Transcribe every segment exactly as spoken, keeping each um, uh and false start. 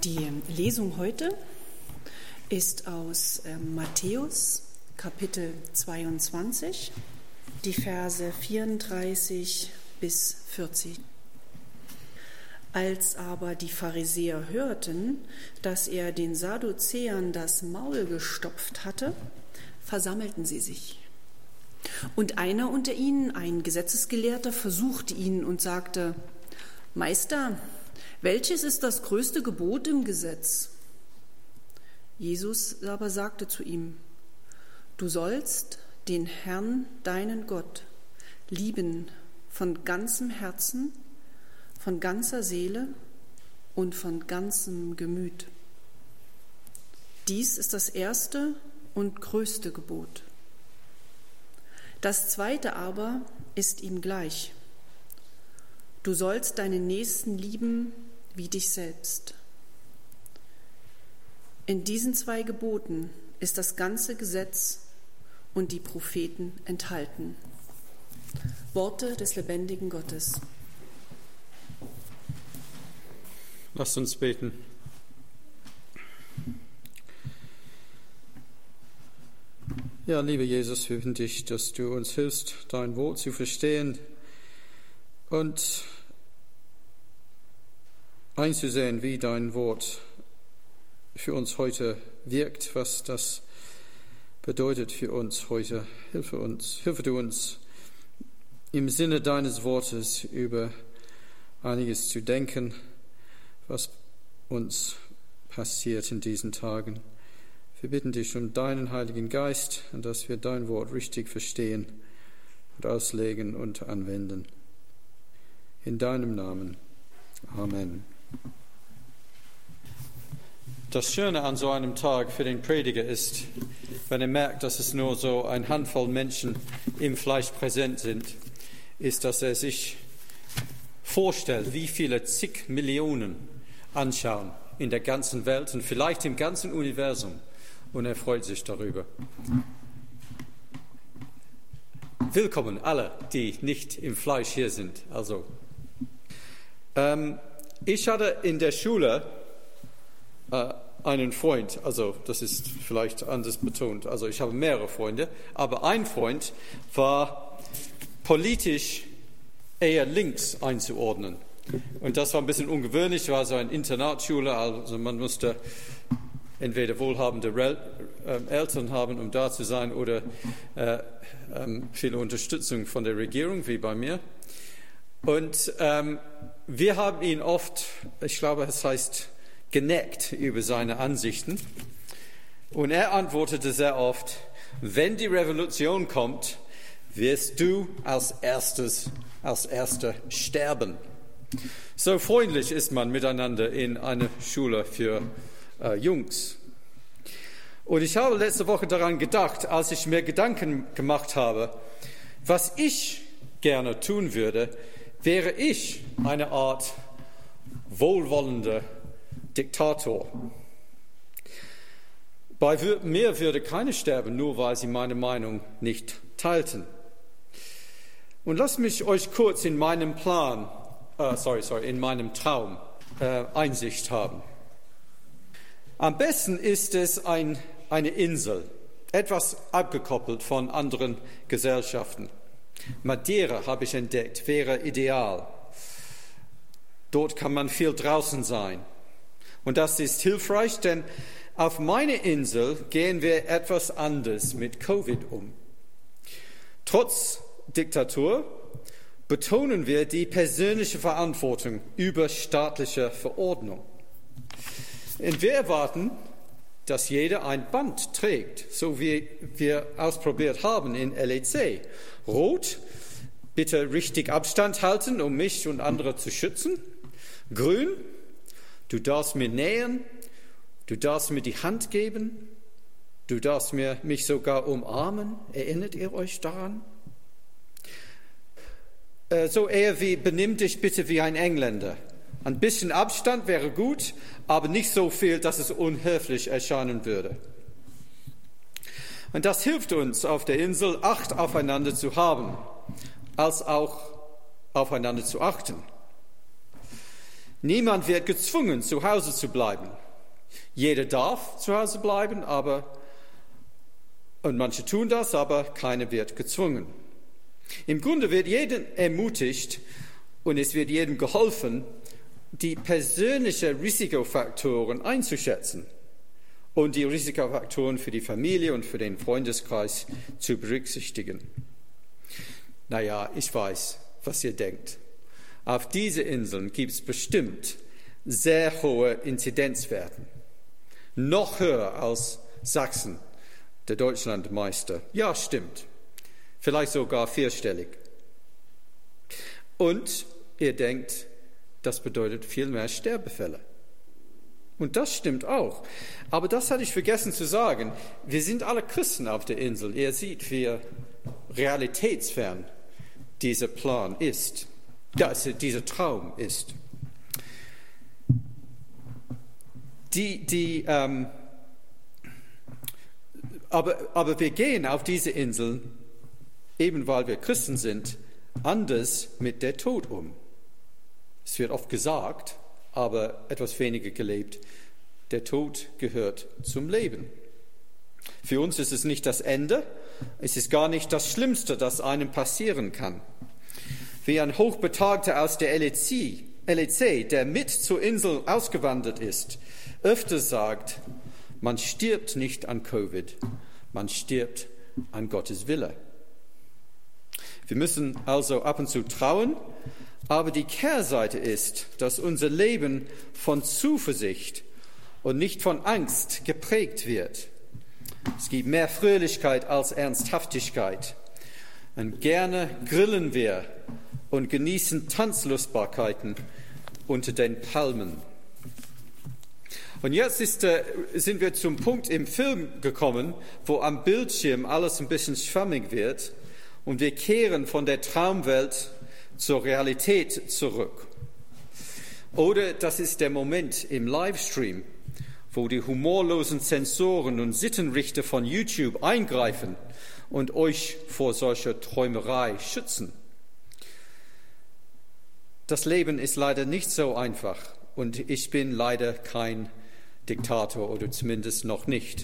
Die Lesung heute ist aus äh, Matthäus, Kapitel zweiundzwanzig, die Verse vierunddreißig bis vierzig. Als aber die Pharisäer hörten, dass er den Sadduzäern das Maul gestopft hatte, versammelten sie sich. Und einer unter ihnen, ein Gesetzesgelehrter, versuchte ihn und sagte: Meister, welches ist das größte Gebot im Gesetz? Jesus aber sagte zu ihm: Du sollst den Herrn, deinen Gott, lieben von ganzem Herzen, von ganzer Seele und von ganzem Gemüt. Dies ist das erste und größte Gebot. Das zweite aber ist ihm gleich. Du sollst deinen Nächsten lieben wie dich selbst. In diesen zwei Geboten ist das ganze Gesetz und die Propheten enthalten. Worte des lebendigen Gottes. Lasst uns beten. Ja, lieber Jesus, wir bitten dich, dass du uns hilfst, dein Wort zu verstehen und einzusehen, wie dein Wort für uns heute wirkt, was das bedeutet für uns heute. Hilfe uns, hilfe du uns, im Sinne deines Wortes über einiges zu denken, was uns passiert in diesen Tagen. Wir bitten dich um deinen Heiligen Geist und dass wir dein Wort richtig verstehen und auslegen und anwenden. In deinem Namen. Amen. Das Schöne an so einem Tag für den Prediger ist, wenn er merkt, dass es nur so eine Handvoll Menschen im Fleisch präsent sind, ist, dass er sich vorstellt, wie viele zig Millionen anschauen in der ganzen Welt und vielleicht im ganzen Universum. Und er freut sich darüber. Willkommen alle, die nicht im Fleisch hier sind. Also, ähm, ich hatte in der Schule äh, einen Freund, also das ist vielleicht anders betont, also ich habe mehrere Freunde, aber ein Freund war politisch eher links einzuordnen. Und das war ein bisschen ungewöhnlich, war so eine Internatsschule, also man musste entweder wohlhabende Eltern haben, um da zu sein, oder äh, ähm, viel Unterstützung von der Regierung, wie bei mir. Und ähm, wir haben ihn oft, ich glaube, es heißt, geneckt über seine Ansichten. Und er antwortete sehr oft: Wenn die Revolution kommt, wirst du als erstes, als Erster sterben. So freundlich ist man miteinander in einer Schule für äh, Jungs. Und ich habe letzte Woche daran gedacht, als ich mir Gedanken gemacht habe, was ich gerne tun würde, wäre ich eine Art wohlwollender Diktator. Bei mir würde keiner sterben, nur weil sie meine Meinung nicht teilten. Und lasst mich euch kurz in meinem Plan, äh, sorry, sorry, in meinem Traum äh, Einsicht haben. Am besten ist es ein, eine Insel, etwas abgekoppelt von anderen Gesellschaften. Madeira, habe ich entdeckt, wäre ideal. Dort kann man viel draußen sein. Und das ist hilfreich, denn auf meiner Insel gehen wir etwas anders mit Covid um. Trotz Diktatur betonen wir die persönliche Verantwortung über staatliche Verordnung. Und wir erwarten, dass jeder ein Band trägt, so wie wir ausprobiert haben in L E C. Rot, bitte richtig Abstand halten, um mich und andere zu schützen. Grün, du darfst mir nähern, du darfst mir die Hand geben, du darfst mir, mich sogar umarmen. Erinnert ihr euch daran? Äh, so eher wie, benimm dich bitte wie ein Engländer. Ein bisschen Abstand wäre gut, aber nicht so viel, dass es unhöflich erscheinen würde. Und das hilft uns auf der Insel, Acht aufeinander zu haben, als auch aufeinander zu achten. Niemand wird gezwungen, zu Hause zu bleiben. Jeder darf zu Hause bleiben, aber, und manche tun das, aber keiner wird gezwungen. Im Grunde wird jeder ermutigt und es wird jedem geholfen, die persönlichen Risikofaktoren einzuschätzen und die Risikofaktoren für die Familie und für den Freundeskreis zu berücksichtigen. Naja, ich weiß, was ihr denkt. Auf diese Inseln gibt es bestimmt sehr hohe Inzidenzwerte. Noch höher als Sachsen, der Deutschlandmeister. Ja, stimmt. Vielleicht sogar vierstellig. Und ihr denkt, das bedeutet viel mehr Sterbefälle. Und das stimmt auch. Aber das hatte ich vergessen zu sagen. Wir sind alle Christen auf der Insel. Ihr seht, wie realitätsfern dieser Plan ist, dass dieser Traum ist. Die, die, ähm, aber, aber wir gehen auf diese Insel, eben weil wir Christen sind, anders mit der Tod um. Es wird oft gesagt, aber etwas weniger gelebt. Der Tod gehört zum Leben. Für uns ist es nicht das Ende, es ist gar nicht das Schlimmste, das einem passieren kann. Wie ein Hochbetagter aus der L E C, L E C, der mit zur Insel ausgewandert ist, öfter sagt, man stirbt nicht an Covid, man stirbt an Gottes Wille. Wir müssen also ab und zu trauen, aber die Kehrseite ist, dass unser Leben von Zuversicht und nicht von Angst geprägt wird. Es gibt mehr Fröhlichkeit als Ernsthaftigkeit. Und gerne grillen wir und genießen Tanzlustbarkeiten unter den Palmen. Und jetzt ist, äh, sind wir zum Punkt im Film gekommen, wo am Bildschirm alles ein bisschen schwammig wird und wir kehren von der Traumwelt zur Realität zurück. Oder das ist der Moment im Livestream, wo die humorlosen Zensoren und Sittenrichter von YouTube eingreifen und euch vor solcher Träumerei schützen. Das Leben ist leider nicht so einfach und ich bin leider kein Diktator oder zumindest noch nicht.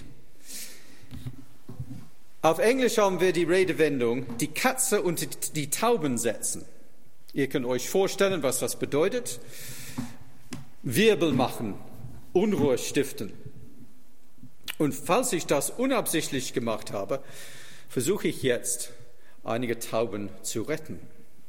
Auf Englisch haben wir die Redewendung, die Katze und die Tauben setzen. Ihr könnt euch vorstellen, was das bedeutet. Wirbel machen, Unruhe stiften. Und falls ich das unabsichtlich gemacht habe, versuche ich jetzt, einige Tauben zu retten.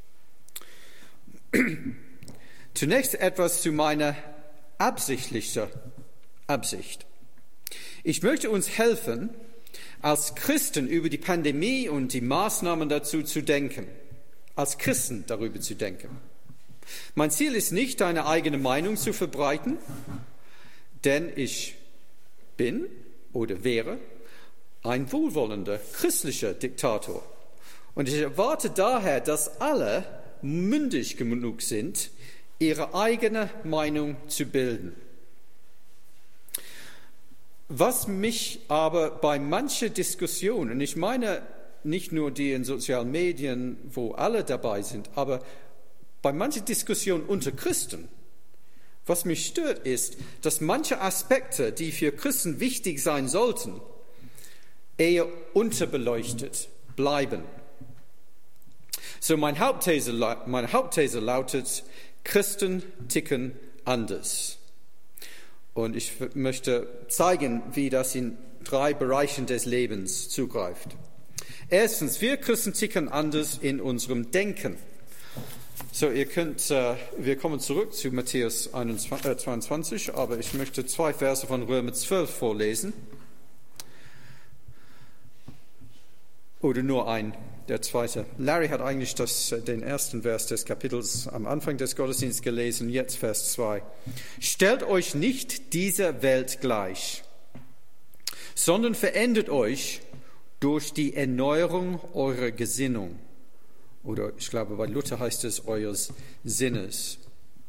Zunächst etwas zu meiner absichtlichen Absicht. Ich möchte uns helfen, als Christen über die Pandemie und die Maßnahmen dazu zu denken, als Christen darüber zu denken. Mein Ziel ist nicht, eine eigene Meinung zu verbreiten, denn ich bin oder wäre ein wohlwollender christlicher Diktator. Und ich erwarte daher, dass alle mündig genug sind, ihre eigene Meinung zu bilden. Was mich aber bei manchen Diskussionen, und ich meine nicht nur die in sozialen Medien, wo alle dabei sind, aber bei manchen Diskussionen unter Christen, was mich stört, ist, dass manche Aspekte, die für Christen wichtig sein sollten, eher unterbeleuchtet bleiben. So mein Hauptthese, meine Hauptthese lautet, Christen ticken anders. Und ich möchte zeigen, wie das in drei Bereichen des Lebens zugreift. Erstens, wir Christen ticken anders in unserem Denken. So, ihr könnt, äh, wir kommen zurück zu Matthäus zweiundzwanzig, aber ich möchte zwei Verse von Römer zwölf vorlesen. Oder nur ein, der zweite. Larry hat eigentlich das, den ersten Vers des Kapitels am Anfang des Gottesdienstes gelesen, jetzt Vers zwei. Stellt euch nicht dieser Welt gleich, sondern verändert euch durch die Erneuerung eurer Gesinnung. Oder ich glaube, bei Luther heißt es eures Sinnes.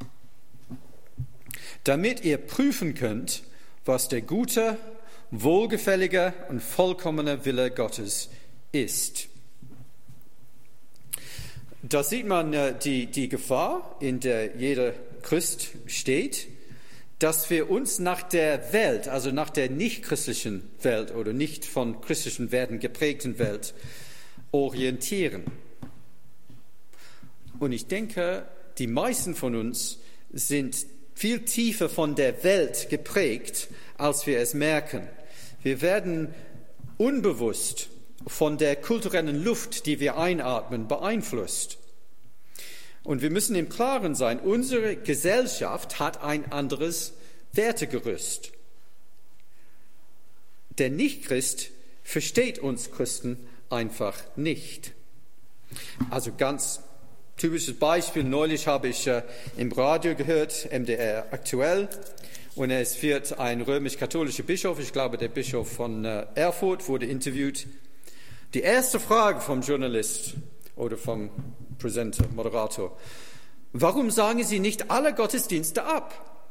Damit ihr prüfen könnt, was der gute, wohlgefällige und vollkommene Wille Gottes ist. Da sieht man äh, die, die Gefahr, in der jeder Christ steht, dass wir uns nach der Welt, also nach der nicht-christlichen Welt oder nicht von christlichen Werten geprägten Welt orientieren. Und ich denke, die meisten von uns sind viel tiefer von der Welt geprägt, als wir es merken. Wir werden unbewusst von der kulturellen Luft, die wir einatmen, beeinflusst. Und wir müssen im Klaren sein, unsere Gesellschaft hat ein anderes Wertegerüst. Der Nichtchrist versteht uns Christen einfach nicht. Also ganz typisches Beispiel, neulich habe ich äh, im Radio gehört, M D R aktuell, und es wird ein römisch-katholischer Bischof, ich glaube der Bischof von äh, Erfurt, wurde interviewt. Die erste Frage vom Journalist oder vom Presenter, Moderator: Warum sagen Sie nicht alle Gottesdienste ab?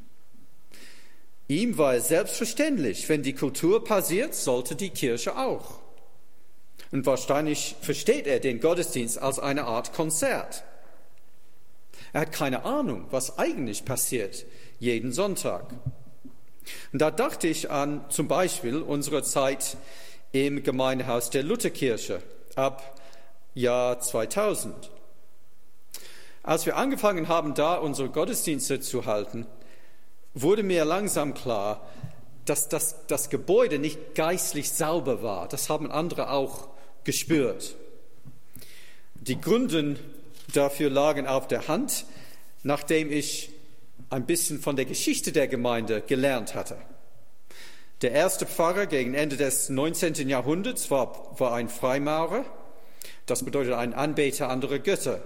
Ihm war es selbstverständlich, wenn die Kultur passiert, sollte die Kirche auch. Und wahrscheinlich versteht er den Gottesdienst als eine Art Konzert. Er hat keine Ahnung, was eigentlich passiert jeden Sonntag. Und da dachte ich an zum Beispiel unsere Zeit im Gemeindehaus der Lutherkirche ab Jahr zweitausend. Als wir angefangen haben, da unsere Gottesdienste zu halten, wurde mir langsam klar, dass das, das Gebäude nicht geistlich sauber war. Das haben andere auch gespürt. Die Gründe dafür lagen auf der Hand, nachdem ich ein bisschen von der Geschichte der Gemeinde gelernt hatte. Der erste Pfarrer gegen Ende des neunzehnten Jahrhunderts war, war ein Freimaurer. Das bedeutet ein Anbeter anderer Götter.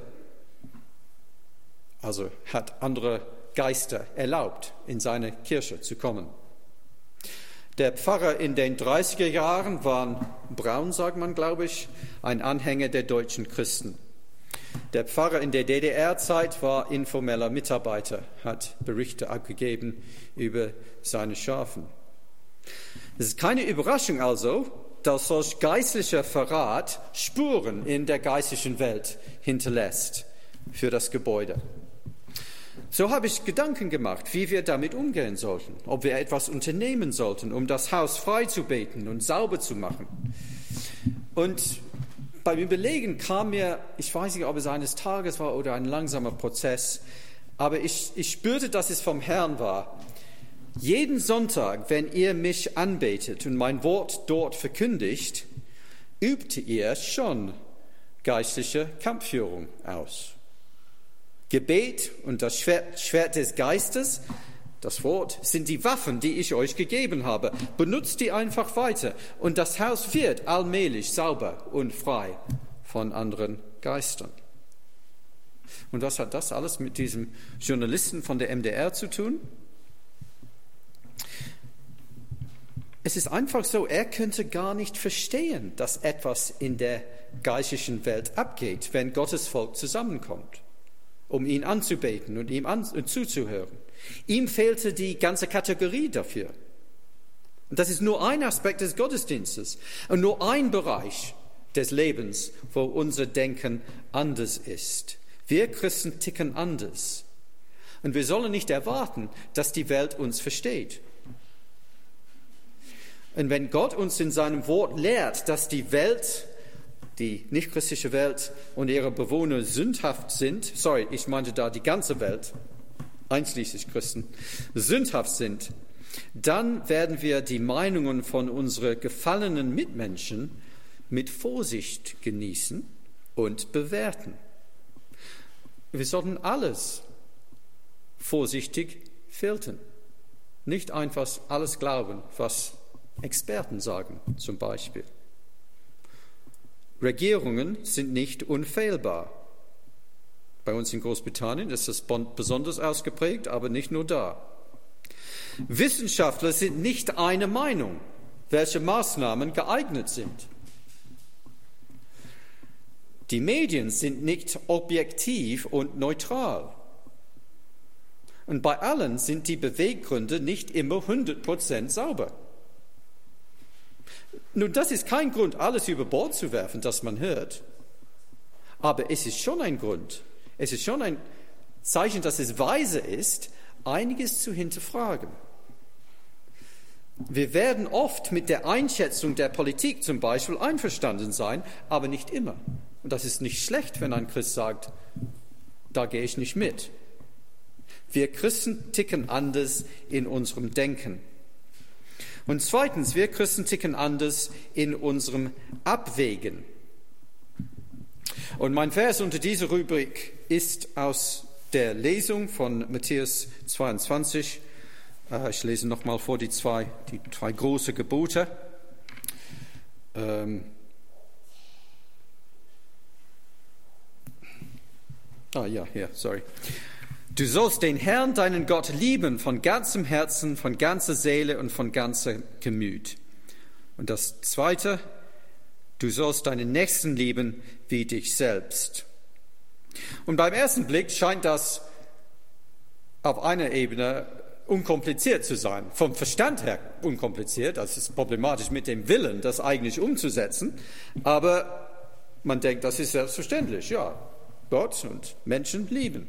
Also hat andere Geister erlaubt, in seine Kirche zu kommen. Der Pfarrer in den dreißiger Jahren war Braun, sagt man, glaube ich, ein Anhänger der deutschen Christen. Der Pfarrer in der D D R-Zeit war informeller Mitarbeiter, hat Berichte abgegeben über seine Schafen. Es ist keine Überraschung also, dass solch geistlicher Verrat Spuren in der geistlichen Welt hinterlässt für das Gebäude. So habe ich Gedanken gemacht, wie wir damit umgehen sollten, ob wir etwas unternehmen sollten, um das Haus frei zu beten und sauber zu machen. Und beim Überlegen kam mir, ich weiß nicht, ob es eines Tages war oder ein langsamer Prozess, aber ich, ich spürte, dass es vom Herrn war. Jeden Sonntag, wenn ihr mich anbetet und mein Wort dort verkündigt, übt ihr schon geistliche Kampfführung aus. Gebet und das Schwert, Schwert des Geistes, das Wort, sind die Waffen, die ich euch gegeben habe. Benutzt die einfach weiter und das Haus wird allmählich sauber und frei von anderen Geistern. Und was hat das alles mit diesem Journalisten von der M D R zu tun? Es ist einfach so, er könnte gar nicht verstehen, dass etwas in der geistlichen Welt abgeht, wenn Gottes Volk zusammenkommt, um ihn anzubeten und ihm an, und zuzuhören. Ihm fehlte die ganze Kategorie dafür. Und das ist nur ein Aspekt des Gottesdienstes und nur ein Bereich des Lebens, wo unser Denken anders ist. Wir Christen ticken anders. Und wir sollen nicht erwarten, dass die Welt uns versteht. Und wenn Gott uns in seinem Wort lehrt, dass die Welt, die nichtchristliche Welt und ihre Bewohner sündhaft sind, sorry, ich meinte da die ganze Welt, einschließlich Christen, sündhaft sind, dann werden wir die Meinungen von unseren gefallenen Mitmenschen mit Vorsicht genießen und bewerten. Wir sollten alles vorsichtig filtern, nicht einfach alles glauben, was Experten sagen, zum Beispiel. Regierungen sind nicht unfehlbar. Bei uns in Großbritannien ist das besonders ausgeprägt, aber nicht nur da. Wissenschaftler sind nicht eine Meinung, welche Maßnahmen geeignet sind. Die Medien sind nicht objektiv und neutral. Und bei allen sind die Beweggründe nicht immer hundert Prozent sauber. Nun, das ist kein Grund, alles über Bord zu werfen, das man hört. Aber es ist schon ein Grund, es ist schon ein, Zeichen, dass es weise ist, einiges zu hinterfragen. Wir werden oft mit der Einschätzung der Politik zum Beispiel einverstanden sein, aber nicht immer. Und das ist nicht schlecht, wenn ein Christ sagt, da gehe ich nicht mit. Wir Christen ticken anders in unserem Denken. Und zweitens, wir Christen ticken anders in unserem Abwägen. Und mein Vers unter dieser Rubrik ist aus der Lesung von Matthäus zweiundzwanzig. Ich lese nochmal vor die zwei, die zwei großen Gebote. Ähm ah ja, hier, sorry. Du sollst den Herrn, deinen Gott, lieben von ganzem Herzen, von ganzer Seele und von ganzem Gemüt. Und das Zweite, du sollst deinen Nächsten lieben wie dich selbst. Und beim ersten Blick scheint das auf einer Ebene unkompliziert zu sein. Vom Verstand her unkompliziert, das ist problematisch mit dem Willen, das eigentlich umzusetzen. Aber man denkt, das ist selbstverständlich. Ja, Gott und Menschen lieben.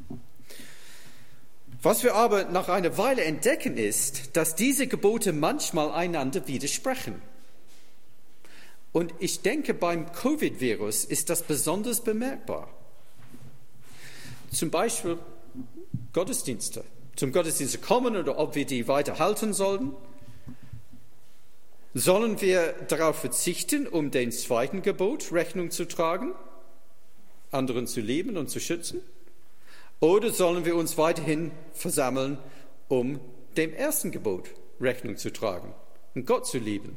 Was wir aber nach einer Weile entdecken, ist, dass diese Gebote manchmal einander widersprechen. Und ich denke, beim Covid-Virus ist das besonders bemerkbar. Zum Beispiel Gottesdienste. Zum Gottesdienst kommen oder ob wir die weiter halten sollen. Sollen wir darauf verzichten, um dem zweiten Gebot Rechnung zu tragen, anderen zu lieben und zu schützen? Oder sollen wir uns weiterhin versammeln, um dem ersten Gebot Rechnung zu tragen und Gott zu lieben?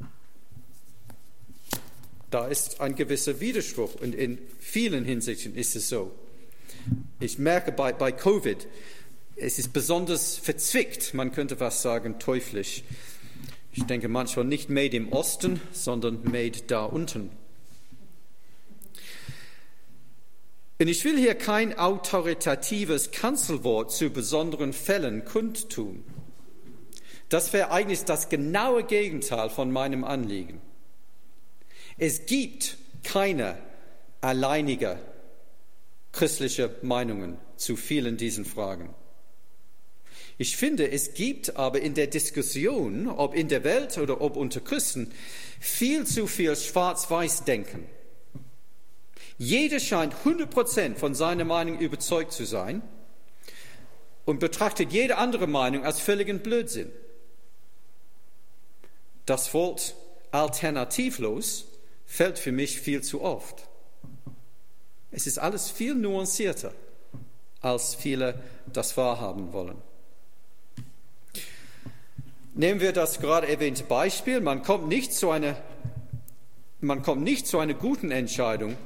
Da ist ein gewisser Widerspruch und in vielen Hinsichten ist es so. Ich merke bei, bei Covid, es ist besonders verzwickt, man könnte fast sagen teuflisch. Ich denke manchmal nicht made im Osten, sondern made da unten. Und ich will hier kein autoritatives Kanzelwort zu besonderen Fällen kundtun. Das wäre eigentlich das genaue Gegenteil von meinem Anliegen. Es gibt keine alleinige christliche Meinungen zu vielen diesen Fragen. Ich finde, es gibt aber in der Diskussion, ob in der Welt oder ob unter Christen, viel zu viel Schwarz-Weiß-Denken. Jeder scheint hundert Prozent von seiner Meinung überzeugt zu sein und betrachtet jede andere Meinung als völligen Blödsinn. Das Wort alternativlos fällt für mich viel zu oft. Es ist alles viel nuancierter, als viele das wahrhaben wollen. Nehmen wir das gerade erwähnte Beispiel. Man kommt nicht zu einer, man kommt nicht zu einer guten Entscheidung,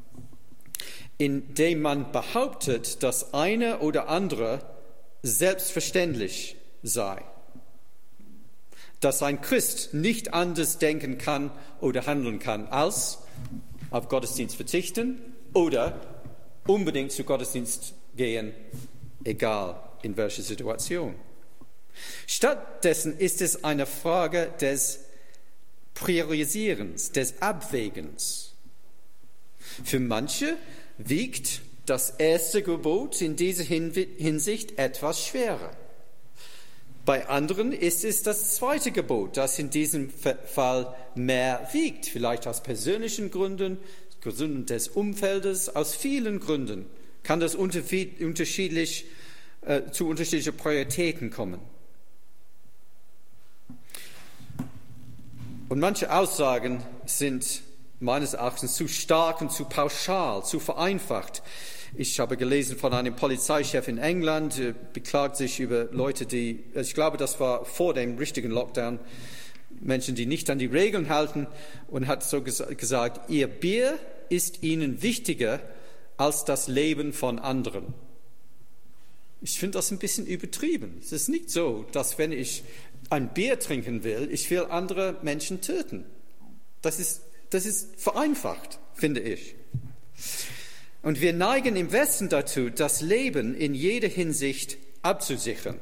indem man behauptet, dass eine oder andere selbstverständlich sei. Dass ein Christ nicht anders denken kann oder handeln kann, als auf Gottesdienst verzichten oder unbedingt zu Gottesdienst gehen, egal in welcher Situation. Stattdessen ist es eine Frage des Priorisierens, des Abwägens. Für manche wiegt das erste Gebot in dieser Hinsicht etwas schwerer. Bei anderen ist es das zweite Gebot, das in diesem Fall mehr wiegt, vielleicht aus persönlichen Gründen, Gründen des Umfeldes, aus vielen Gründen kann das unterschiedlich, äh, zu unterschiedlichen Prioritäten kommen. Und manche Aussagen sind meines Erachtens zu stark und zu pauschal, zu vereinfacht. Ich habe gelesen von einem Polizeichef in England, äh, beklagt sich über Leute, die, ich glaube, das war vor dem richtigen Lockdown, Menschen, die nicht an die Regeln halten, und hat so ges- gesagt, ihr Bier ist ihnen wichtiger als das Leben von anderen. Ich finde das ein bisschen übertrieben. Es ist nicht so, dass wenn ich ein Bier trinken will, ich will andere Menschen töten. Das ist, das ist vereinfacht, finde ich. Und wir neigen im Westen dazu, das Leben in jeder Hinsicht abzusichern.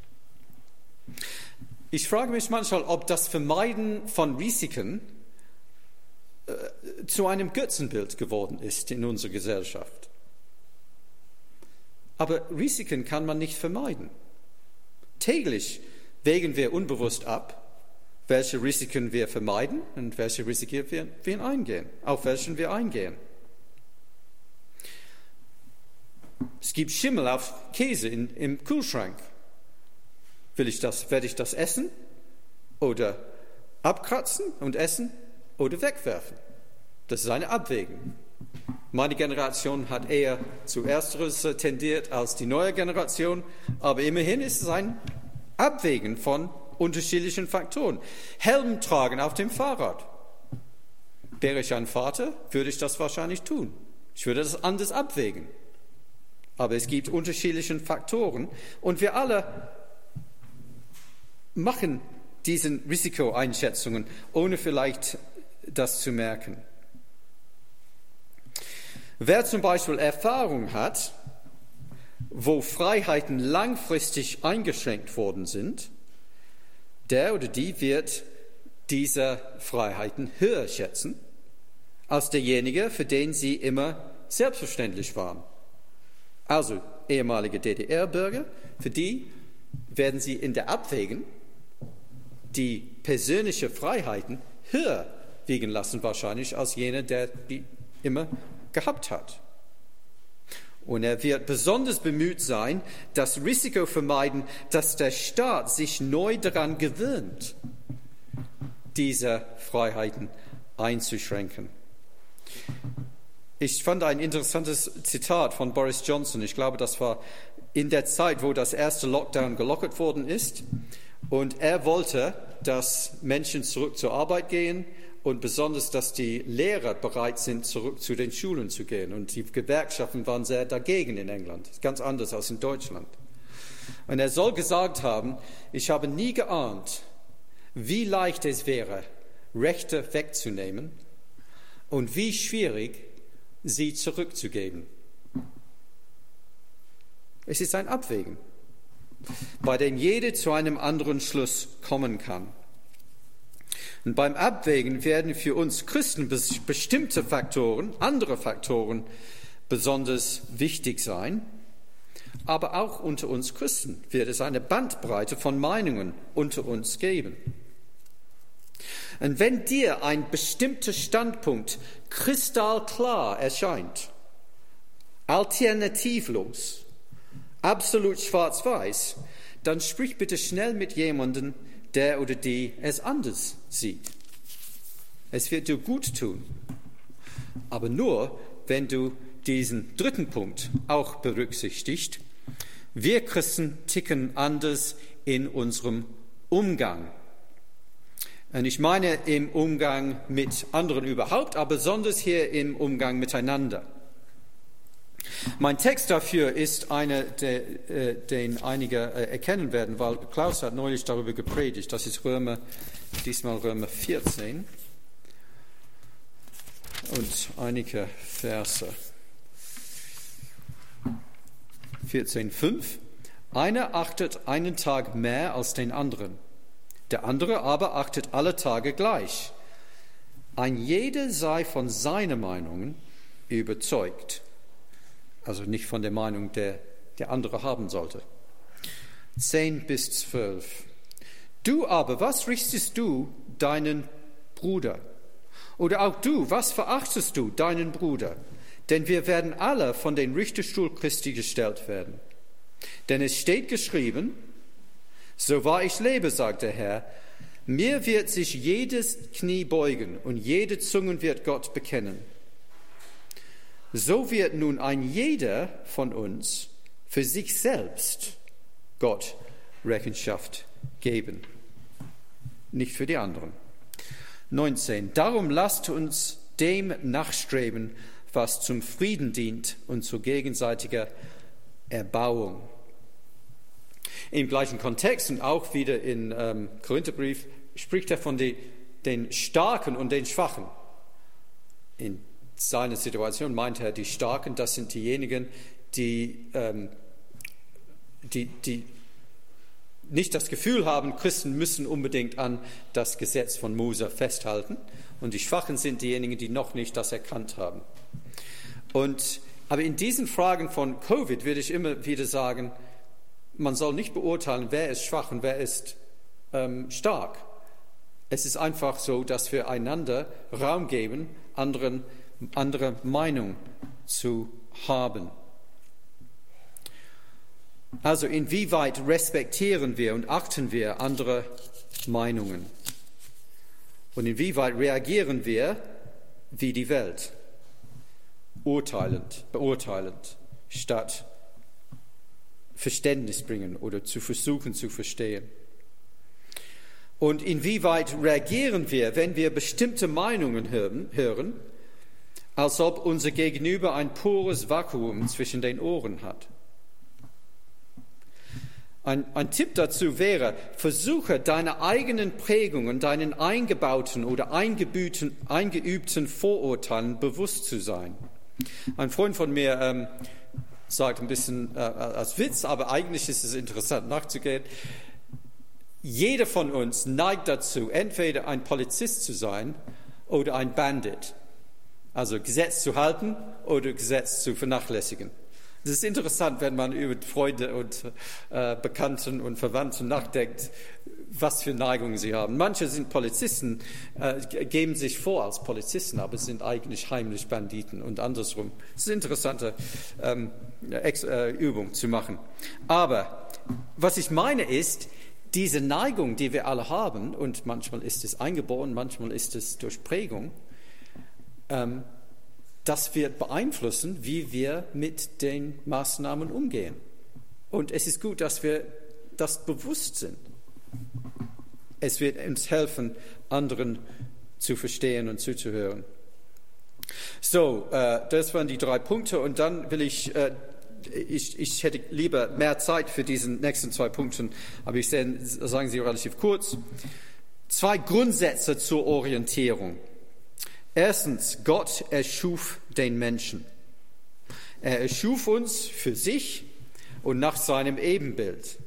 Ich frage mich manchmal, ob das Vermeiden von Risiken äh, zu einem Götzenbild geworden ist in unserer Gesellschaft. Aber Risiken kann man nicht vermeiden. Täglich wägen wir unbewusst ab, welche Risiken wir vermeiden und welche Risiken wir, wir eingehen, auf welchen wir eingehen. Es gibt Schimmel auf Käse in, im Kühlschrank. Will ich das, werde ich das essen oder abkratzen und essen oder wegwerfen? Das ist eine Abwägung. Meine Generation hat eher zu Ersteres tendiert als die neue Generation, aber immerhin ist es ein Abwägen von unterschiedlichen Faktoren. Helm tragen auf dem Fahrrad. Wäre ich ein Vater, würde ich das wahrscheinlich tun. Ich würde das anders abwägen. Aber es gibt unterschiedliche Faktoren und wir alle machen diese Risikoeinschätzungen, ohne vielleicht das zu merken. Wer zum Beispiel Erfahrung hat, wo Freiheiten langfristig eingeschränkt worden sind, der oder die wird diese Freiheiten höher schätzen als derjenige, für den sie immer selbstverständlich waren. Also ehemalige D D R-Bürger, für die werden sie in der Abwägung die persönlichen Freiheiten höher wiegen lassen wahrscheinlich als jener, der die immer gehabt hat. Und er wird besonders bemüht sein, das Risiko vermeiden, dass der Staat sich neu daran gewöhnt, diese Freiheiten einzuschränken. Ich fand ein interessantes Zitat von Boris Johnson. Ich glaube, das war in der Zeit, wo das erste Lockdown gelockert worden ist. Und er wollte, dass Menschen zurück zur Arbeit gehen und besonders, dass die Lehrer bereit sind, zurück zu den Schulen zu gehen. Und die Gewerkschaften waren sehr dagegen in England. Ganz anders als in Deutschland. Und er soll gesagt haben, ich habe nie geahnt, wie leicht es wäre, Rechte wegzunehmen und wie schwierig sie zurückzugeben. Es ist ein Abwägen, bei dem jeder zu einem anderen Schluss kommen kann. Und beim Abwägen werden für uns Christen bestimmte Faktoren, andere Faktoren besonders wichtig sein. Aber auch unter uns Christen wird es eine Bandbreite von Meinungen unter uns geben. Und wenn dir ein bestimmter Standpunkt kristallklar erscheint, alternativlos, absolut schwarz-weiß, dann sprich bitte schnell mit jemandem, der oder die es anders sieht. Es wird dir gut tun, aber nur, wenn du diesen dritten Punkt auch berücksichtigst. Wir Christen ticken anders in unserem Umgang. Und ich meine im Umgang mit anderen überhaupt, aber besonders hier im Umgang miteinander. Mein Text dafür ist einer, der, den einige erkennen werden, weil Klaus hat neulich darüber gepredigt. Das ist Römer, diesmal Römer vierzehn und einige Verse. vierzehn fünf. Einer achtet einen Tag mehr als den anderen. Der andere aber achtet alle Tage gleich. Ein jeder sei von seinen Meinungen überzeugt. Also nicht von der Meinung, der der andere haben sollte. zehn bis zwölf. Du aber, was richtest du deinen Bruder? Oder auch du, was verachtest du deinen Bruder? Denn wir werden alle von den Richterstuhl Christi gestellt werden. Denn es steht geschrieben, so wahr ich lebe, sagt der Herr, mir wird sich jedes Knie beugen und jede Zunge wird Gott bekennen. So wird nun ein jeder von uns für sich selbst Gott Rechenschaft geben, nicht für die anderen. neunzehn. Darum lasst uns dem nachstreben, was zum Frieden dient und zur gegenseitigen Erbauung. Im gleichen Kontext und auch wieder in ähm, Korintherbrief spricht er von die, den Starken und den Schwachen. In seiner Situation meint er, die Starken, das sind diejenigen, die, ähm, die, die nicht das Gefühl haben, Christen müssen unbedingt an das Gesetz von Mose festhalten. Und die Schwachen sind diejenigen, die noch nicht das erkannt haben. Und Aber in diesen Fragen von Covid würde ich immer wieder sagen, man soll nicht beurteilen, wer ist schwach und wer ist ähm, stark. Es ist einfach so, dass wir einander Raum geben, anderen, andere Meinung zu haben. Also inwieweit respektieren wir und achten wir andere Meinungen? Und inwieweit reagieren wir wie die Welt? Urteilend, beurteilend, statt Verständnis bringen oder zu versuchen zu verstehen. Und inwieweit reagieren wir, wenn wir bestimmte Meinungen hören, hören, als ob unser Gegenüber ein pures Vakuum zwischen den Ohren hat? Ein, ein Tipp dazu wäre, versuche deine eigenen Prägungen, deinen eingebauten oder eingeübten, eingeübten Vorurteilen bewusst zu sein. Ein Freund von mir ähm, sagt ein bisschen äh, als Witz, aber eigentlich ist es interessant nachzugehen. Jeder von uns neigt dazu, entweder ein Polizist zu sein oder ein Bandit. Also Gesetz zu halten oder Gesetz zu vernachlässigen. Es ist interessant, wenn man über Freunde und äh, Bekannten und Verwandten nachdenkt, was für Neigungen sie haben. Manche sind Polizisten, äh, geben sich vor als Polizisten, aber sind eigentlich heimlich Banditen und andersrum. Es ist eine interessante ähm, Ex- äh, Übung zu machen. Aber was ich meine ist, diese Neigung, die wir alle haben, und manchmal ist es eingeboren, manchmal ist es durch Prägung, ähm, das wird beeinflussen, wie wir mit den Maßnahmen umgehen. Und es ist gut, dass wir das bewusst sind. Es wird uns helfen, anderen zu verstehen und zuzuhören. So, äh, das waren die drei Punkte. Und dann will ich, äh, ich, ich hätte lieber mehr Zeit für diesen nächsten zwei Punkte, aber ich sage, sagen sie relativ kurz. Zwei Grundsätze zur Orientierung. Erstens, Gott erschuf den Menschen. Er erschuf uns für sich und nach seinem Ebenbild.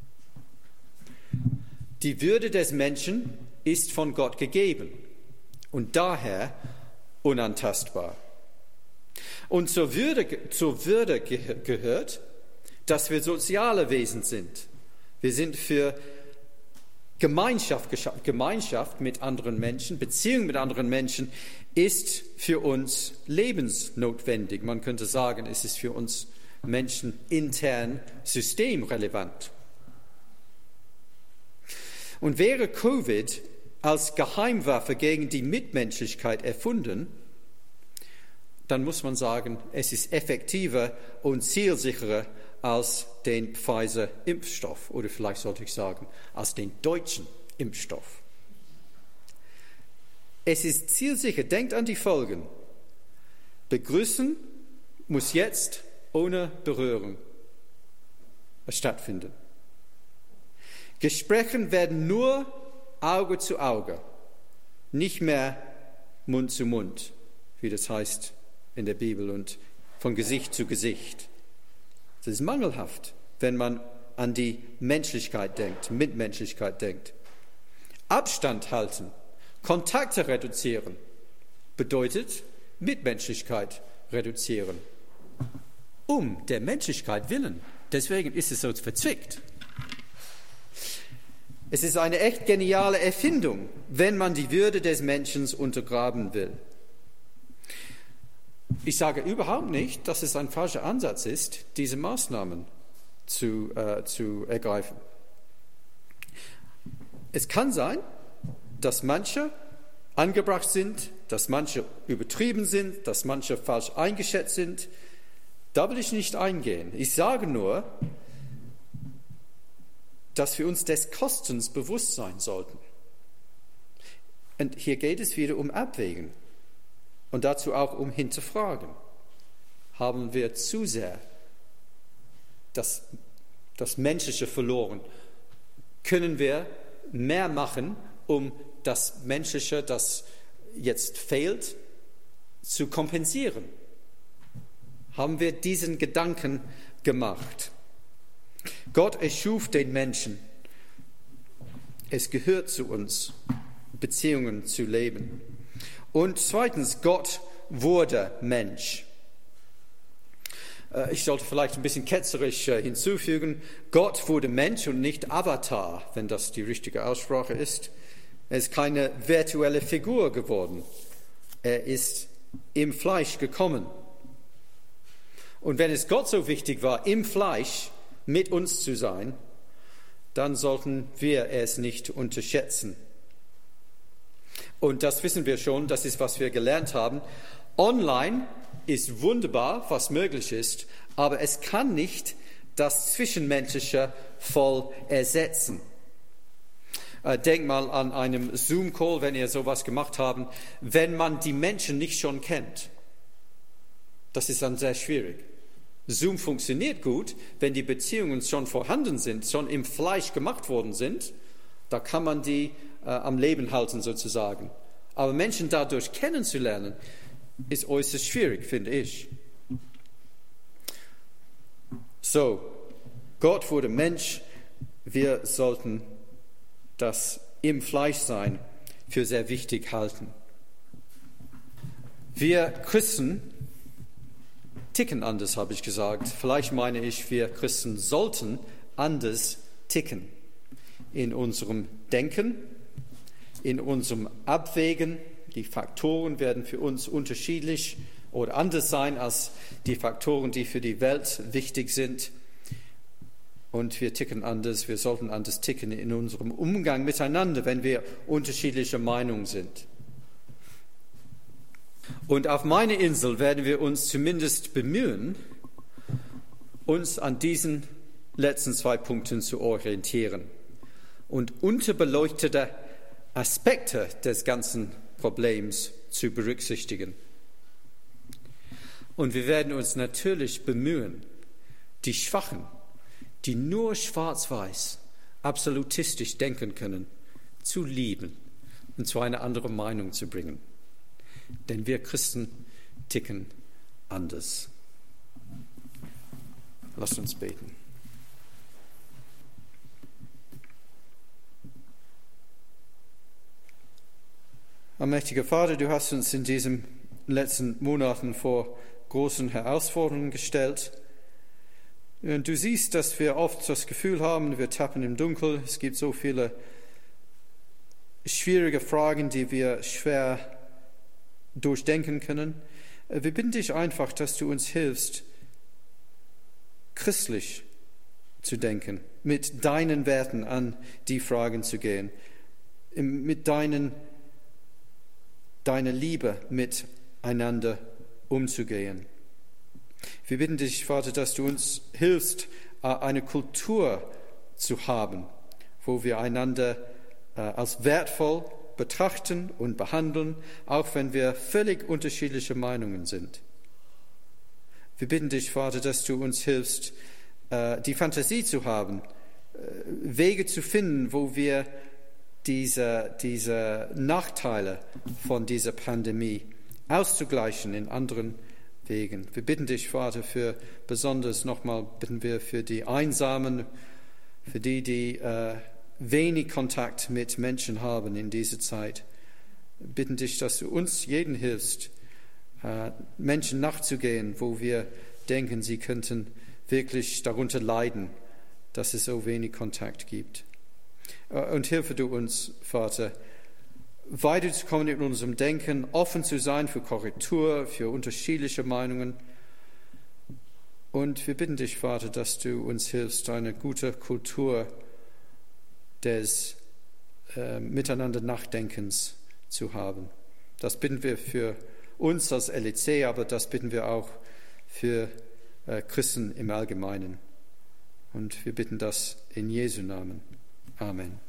Die Würde des Menschen ist von Gott gegeben und daher unantastbar. Und zur Würde, zur Würde gehört, dass wir soziale Wesen sind. Wir sind für Gemeinschaft geschaffen. Gemeinschaft mit anderen Menschen, Beziehung mit anderen Menschen ist für uns lebensnotwendig. Man könnte sagen, es ist für uns Menschen intern systemrelevant. Und wäre Covid als Geheimwaffe gegen die Mitmenschlichkeit erfunden, dann muss man sagen, es ist effektiver und zielsicherer als den Pfizer-Impfstoff oder vielleicht sollte ich sagen, als den deutschen Impfstoff. Es ist zielsicher, denkt an die Folgen. Begrüßen muss jetzt ohne Berührung stattfinden. Gespräche werden nur Auge zu Auge, nicht mehr Mund zu Mund, wie das heißt in der Bibel, und von Gesicht zu Gesicht. Das ist mangelhaft, wenn man an die Menschlichkeit denkt, Mitmenschlichkeit denkt. Abstand halten, Kontakte reduzieren, bedeutet Mitmenschlichkeit reduzieren. Um der Menschlichkeit willen. Deswegen ist es so verzwickt. Es ist eine echt geniale Erfindung, wenn man die Würde des Menschen untergraben will. Ich sage überhaupt nicht, dass es ein falscher Ansatz ist, diese Maßnahmen zu, äh, zu ergreifen. Es kann sein, dass manche angebracht sind, dass manche übertrieben sind, dass manche falsch eingeschätzt sind. Da will ich nicht eingehen. Ich sage nur, dass wir uns des Kostens bewusst sein sollten. Und hier geht es wieder um Abwägen und dazu auch um Hinterfragen. Haben wir zu sehr das, das Menschliche verloren? Können wir mehr machen, um das Menschliche, das jetzt fehlt, zu kompensieren? Haben wir diesen Gedanken gemacht? Gott erschuf den Menschen. Es gehört zu uns, Beziehungen zu leben. Und zweitens, Gott wurde Mensch. Ich sollte vielleicht ein bisschen ketzerisch hinzufügen, Gott wurde Mensch und nicht Avatar, wenn das die richtige Aussprache ist. Er ist keine virtuelle Figur geworden. Er ist im Fleisch gekommen. Und wenn es Gott so wichtig war, im Fleisch mit uns zu sein, dann sollten wir es nicht unterschätzen. Und das wissen wir schon, das ist, was wir gelernt haben. Online ist wunderbar, was möglich ist, aber es kann nicht das Zwischenmenschliche voll ersetzen. Äh, denk mal an einem Zoom-Call, wenn ihr sowas gemacht habt, wenn man die Menschen nicht schon kennt. Das ist dann sehr schwierig. Zoom funktioniert gut, wenn die Beziehungen schon vorhanden sind, schon im Fleisch gemacht worden sind. Da kann man die äh, am Leben halten sozusagen. Aber Menschen dadurch kennenzulernen, ist äußerst schwierig, finde ich. So, Gott wurde Mensch. Wir sollten das im Fleischsein für sehr wichtig halten. Wir Christen ticken anders, habe ich gesagt. Vielleicht meine ich, wir Christen sollten anders ticken. In unserem Denken, in unserem Abwägen. Die Faktoren werden für uns unterschiedlich oder anders sein als die Faktoren, die für die Welt wichtig sind. Und wir ticken anders, wir sollten anders ticken in unserem Umgang miteinander, wenn wir unterschiedlicher Meinung sind. Und auf meiner Insel werden wir uns zumindest bemühen, uns an diesen letzten zwei Punkten zu orientieren und unterbeleuchtete Aspekte des ganzen Problems zu berücksichtigen. Und wir werden uns natürlich bemühen, die Schwachen, die nur schwarz-weiß, absolutistisch denken können, zu lieben und zu einer anderen Meinung zu bringen. Denn wir Christen ticken anders. Lasst uns beten. Allmächtiger Vater, du hast uns in diesen letzten Monaten vor großen Herausforderungen gestellt. Und du siehst, dass wir oft das Gefühl haben, wir tappen im Dunkeln. Es gibt so viele schwierige Fragen, die wir schwer durchdenken können. Wir bitten dich einfach, dass du uns hilfst, christlich zu denken, mit deinen Werten an die Fragen zu gehen, mit deinen, deiner Liebe miteinander umzugehen. Wir bitten dich, Vater, dass du uns hilfst, eine Kultur zu haben, wo wir einander als wertvoll betrachten und behandeln, auch wenn wir völlig unterschiedliche Meinungen sind. Wir bitten dich, Vater, dass du uns hilfst, die Fantasie zu haben, Wege zu finden, wo wir diese, diese Nachteile von dieser Pandemie auszugleichen in anderen Wegen. Wir bitten dich, Vater, für besonders nochmal bitten wir für die Einsamen, für die, die äh, wenig Kontakt mit Menschen haben in dieser Zeit. Wir bitten dich, dass du uns jeden hilfst, äh, Menschen nachzugehen, wo wir denken, sie könnten wirklich darunter leiden, dass es so wenig Kontakt gibt. Äh, und hilfe du uns, Vater, weiterzukommen in unserem Denken, offen zu sein für Korrektur, für unterschiedliche Meinungen. Und wir bitten dich, Vater, dass du uns hilfst, eine gute Kultur des äh, Miteinander Nachdenkens zu haben. Das bitten wir für uns als L E C, aber das bitten wir auch für äh, Christen im Allgemeinen. Und wir bitten das in Jesu Namen. Amen.